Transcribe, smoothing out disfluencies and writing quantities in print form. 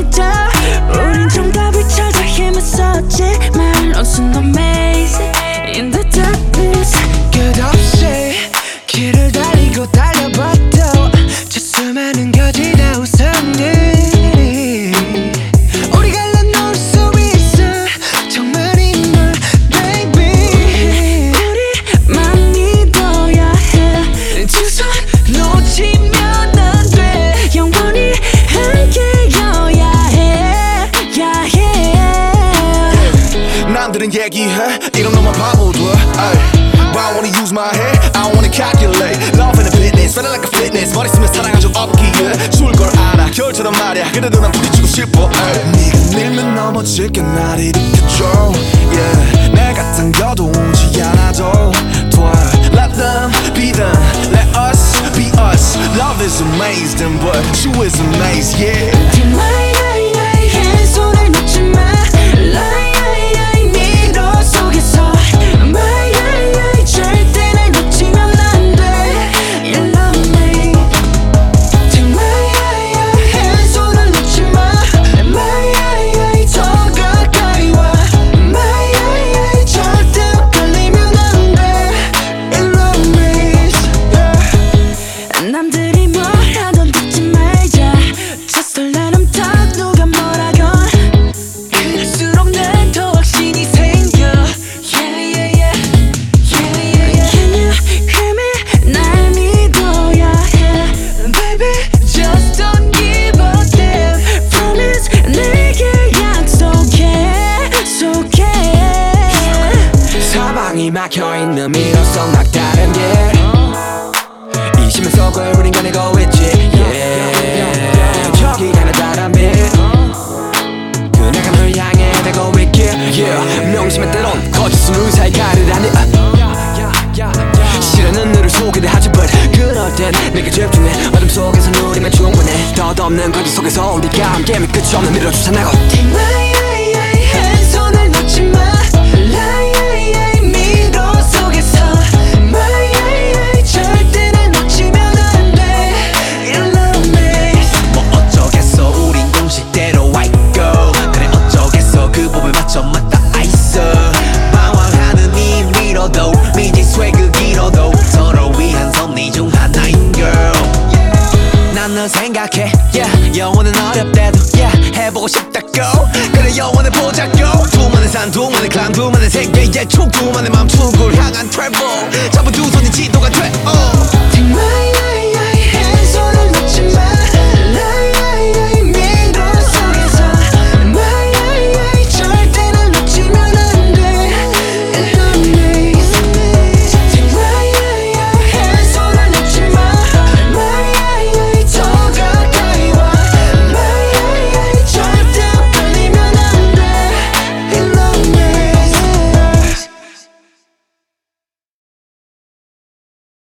down. 우린 정답을 찾아 헤맸었지만 lost in the maze in the darkness. 끝없이 길을 달리고 달려봐도 저 수많은 거짓의 우상들 우리가 놓을 수 있어 정말인 걸 baby. 우리만 믿어야 해. 두 손 놓치면 안 돼. 영원히 함께여야 해. 남들은 얘기해 이런 놈만 바보들. But I wanna use my head, I wanna calculate. Love and a fitness, feeling like a fitness. 머리 쓰면 사랑한 적 없기에 줄 걸 알아 결처럼 말야. 그래도 난 부딪히고 싶어. 네가 밀면 넘어질게 날 일으켜줘. Yeah, 내가 당겨도 오지 않아도 돼. Let them be them, let us be us. Love is amazing, but you is amazed, yeah. 한 손을 놓지 마. 미로 속에서 절대 날 놓치면 안 돼. You love me. 한 손을 놓지 마. 더 가까이 와. 절대 헷갈리면 안 돼. You love me. 남들이 뭘 하던 듣지 말자. Just let them talk. 누가 뭐라건 그럴수록 난 더 확신이 생겨. Can you hear me? 날 믿어야 해. Baby, just don't give a damn. Promise 내게 약속해. 사방이 막혀있는 미로성 막다른 길 이심의 속을 우린 가내고 있지 yeah. 저기 하나 다른 빛 그네가 널 향해 되고 있길 yeah. 명심의 때론 거짓은 의사의 가르라니 실현은 너를 소개를 하지 but 그럴 땐 내게 집중해 어둠 속에서 누리면 충분해 덧없는 거짓 속에서 우리가 함께 끝이 없는 미래로 추산하고 한 손을 놓지 마. 미로 속에서 절대 날 놓치면 안 돼. You love me. 뭐 어쩌겠어 우린 공식대로 왔고 그래 어쩌겠어 그 법에 맞춰 맞다 있어 방황하는 이 미로도 미지수의 그 길어도 서로 위한 섭리 중 하나인 girl 난 널 생각해 yeah. 영원은 어렵대도 yeah. 해보고 싶다고 그래 영원을 보자고 두만의 산 두만의 클람 두만의 세계의 촉 두만의 맘 축을 향한 travel